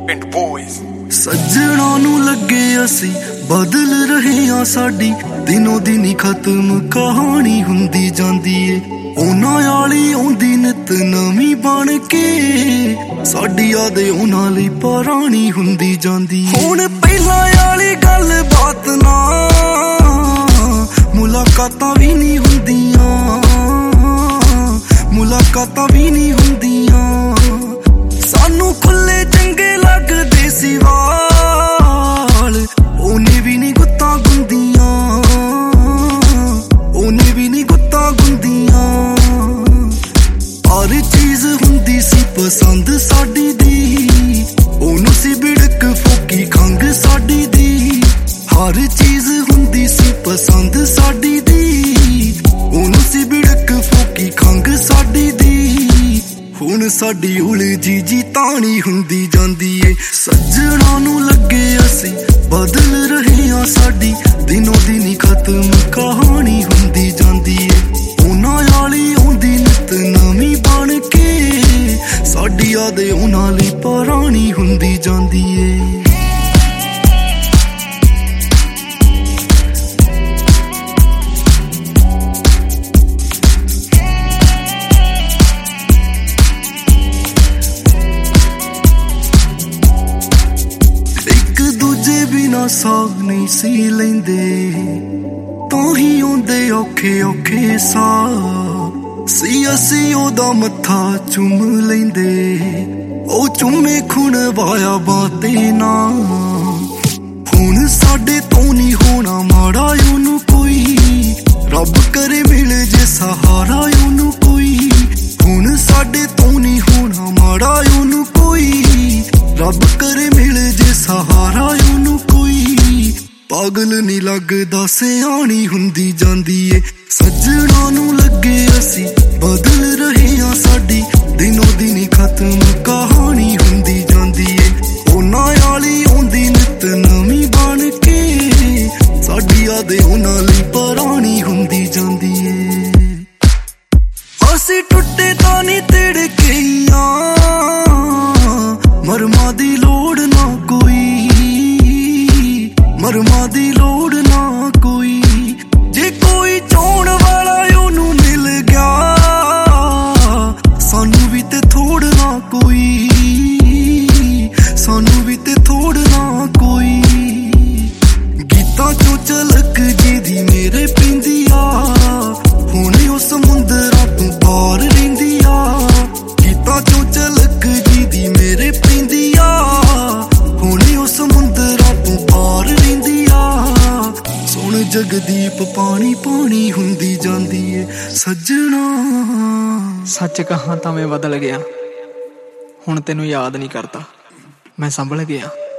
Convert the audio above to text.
ਪਿੰਡ ਬੋਇਜ਼। ਸੱਜਣਾ ਨੂੰ ਲੱਗੇ ਅਸੀਂ ਬਦਲ ਰਹੇ ਆ, ਸਾਡੀ ਦਿਨੋ ਦਿਨ ਖਤਮ ਕਹਾਣੀ ਹੁੰਦੀ ਜਾਂਦੀ ਏ। ਉਹਨਾਂ ਵਾਲੀ ਆਉਂਦੀ ਨਿਤ ਨਵੀਂ ਬਣ ਕੇ, ਸਾਡੀ ਯਾਦ ਉਹਨਾਂ ਲਈ ਪੁਰਾਣੀ ਹੁੰਦੀ ਜਾਂਦੀ ਏ। ਹੁਣ ਪਹਿਲਾਂ ਵਾਲੀ ਗੱਲ ਬਾਤ ਨਾ, ਮੁਲਾਕਾਤਾਂ ਵੀ ਨਹੀਂ ਹੁੰਦੀਆਂ, ਮੁਲਾਕਾਤਾਂ ਵੀ ਨਹੀਂ ਹੁੰਦੀਆਂ। ਸਾਨੂੰ ਖੁੱਲੇ ਚੰਗੇ ਲੱਗਦੇ ਸੀ ਵਾਲ, ਉਹਨੇ ਵੀ ਨਹੀਂ ਗੁੱਤਾਂ ਗੁੰਦੀਆਂ, ਉਹਨੇ ਵੀ ਨਹੀਂ ਗੁੱਤਾਂ ਗੁੰਦੀਆਂ। ਹਰ ਚੀਜ਼ ਹੁੰਦੀ ਸੀ ਪਸੰਦ ਸਾਡੀ ਦੀ, ਉਹਨੂੰ ਸੀ ਬਿੜਕ ਫੋਕੀ ਖੰਗ ਸਾਡੀ ਦੀ। ਹਰ ਚੀਜ਼ ਹੁੰਦੀ ਸੀ ਪਸੰਦ ਸਾਡੀ ਦੀ, ਉਹਨੂੰ ਸੀ ਬਿੜਕ ਫੋਕੀ ਖੰਗ ਸਾਡੀ ਦੀ। ਹੁਣ ਸਾਡੀ ਉਲਝੀ ਜੀ ਤਾਣੀ ਹੁੰਦੀ ਜਾਂਦੀ ਏ। ਸੱਜਣਾ ਨੂੰ ਲੱਗੇ ਅਸੀਂ ਬਦਲ ਰਹੇ ਆ, ਸਾਡੀ ਦਿਨੋ ਦਿਨ ਖਤਮ ਕਹਾਣੀ ਹੁੰਦੀ ਜਾਂਦੀ ਏ। ਉਹਨਾਂ ਵਾਲੀ ਆਉਂਦੀ ਨਿਤ ਨਵੀਂ ਬਣ ਕੇ, ਸਾਡੀ ਯਾਦ ਉਹਨਾਂ ਲਈ ਪੁਰਾਣੀ ਹੁੰਦੀ ਜਾਂਦੀ ਏ। ਬਿਨਾ ਸਾਹ ਨਹੀਂ ਸੀ ਲੈਂਦੇ, ਤਾਂ ਹੀ ਆਉਂਦੇ ਔਖੇ ਔਖੇ ਸਾਹ ਸੀ। ਅਸੀਂ ਉਹਦਾ ਮੱਥਾ ਚੁੰਮ ਲੈਂਦੇ, ਉਹ ਚੁੰਮੇ ਖੁਣ ਵਾਇਆ ਬਾਤੇ ਨਾ। ਹੁਣ ਸਾਡੇ ਤੋਂ ਨਹੀਂ ਹੋਣਾ ਮਾੜਾ ਉਹਨੂੰ ਕੋਈ, ਰੱਬ ਕਰੇ ਮਿਲ ਜੇ ਸਹਾਰਾ ਉਹਨੂੰ ਕੋਈ। ਹੁਣ ਸਾਡੇ ਤੋਂ ਨਹੀਂ ਹੋਣਾ ਮਾੜਾ ਉਹਨੂੰ ਕੋਈ, ਰੱਬ ਕਰੇ ਮਿਲ ਜੇ ਸਹਾਰਾ ਉਹਨੂੰ ਕੋਈ। ਪਾਗਲ ਨਹੀਂ ਲੱਗਦਾ ਸਿਆਣੀ ਹੁੰਦੀ ਜਾਂਦੀ ਏ। ਸੱਜਣਾ ਨੂੰ ਲੱਗੇ ਅਸੀਂ ਬਦਲ ਰਹੇ ਆ, ਸਾਡੀ ਦਿਨੋ ਦਿਨ ਖਤਮ ਕਹਾਣੀ ਹੁੰਦੀ ਜਾਂਦੀ ਏ। ਉਹਨਾਂ ਵਾਲੀ ਆਉਂਦੀ ਨਿਤ ਨਵੀਂ ਬਣ ਕੇ, ਸਾਡੀ ਯਾਦ ਉਹਨਾਂ ਲਈ ਪੁਰਾਣੀ ਹੁੰਦੀ ਜਾਂਦੀ ਏ। ਅਸੀਂ ਟੁੱਟੇ ਤਾਂ ਨਹੀਂ ਤਿੜਕੀਆਂ, ਮਰਮਾਂ ਦੀ ਲੋੜ ਨਾ ਕੋਈ, ਮਰਮਾਂ ਦੀ ਲੋੜ ਨਾ ਕੋਈ। ਜੇ ਕੋਈ ਚਾਹੁਣ ਵਾਲਾ ਉਹਨੂੰ ਮਿਲ ਗਿਆ, ਸਾਨੂੰ ਵੀ ਤੇ ਥੋੜ ਨਾ ਕੋਈ, ਸਾਨੂੰ ਵੀ ਤੇ ਥੋੜ ਨਾ ਕੋਈ। ਗੀਤਾਂ ਚੋਂ ਝਲਕ ਜਿਹਦੀ ਮੇਰੇ ਪੈਂਦੀ ਆ, ਹੁਣ ਉਹ ਸਮੁੰਦਰਾਂ ਤੋਂ ਪਾਰ ਰਹਿੰਦੀ ਆ। ਗੀਤਾਂ ਚੋਂ ਝਲਕ ਜਿਹਦੀ ਮੇਰੇ ਪੈਂਦੀ ਆ, ਹੁਣ ਉਹ ਸਮੁੰਦਰਾਂ ਤੋਂ ਪਾਰ ਰਹਿੰਦੀ ਆ। ਸੁਣ ਜਗਦੀਪ ਪਾਣੀ ਪਾਣੀ ਹੁੰਦੀ ਜਾਂਦੀ ਏ ਸੱਜਣਾ। ਸੱਚ ਕਹਾਂ ਤਾਂ ਮੈਂ ਬਦਲ ਗਿਆ, ਹੁਣ ਤੈਨੂੰ ਯਾਦ ਨਹੀਂ ਕਰਦਾ, ਮੈਂ ਸੰਭਲ ਗਿਆ।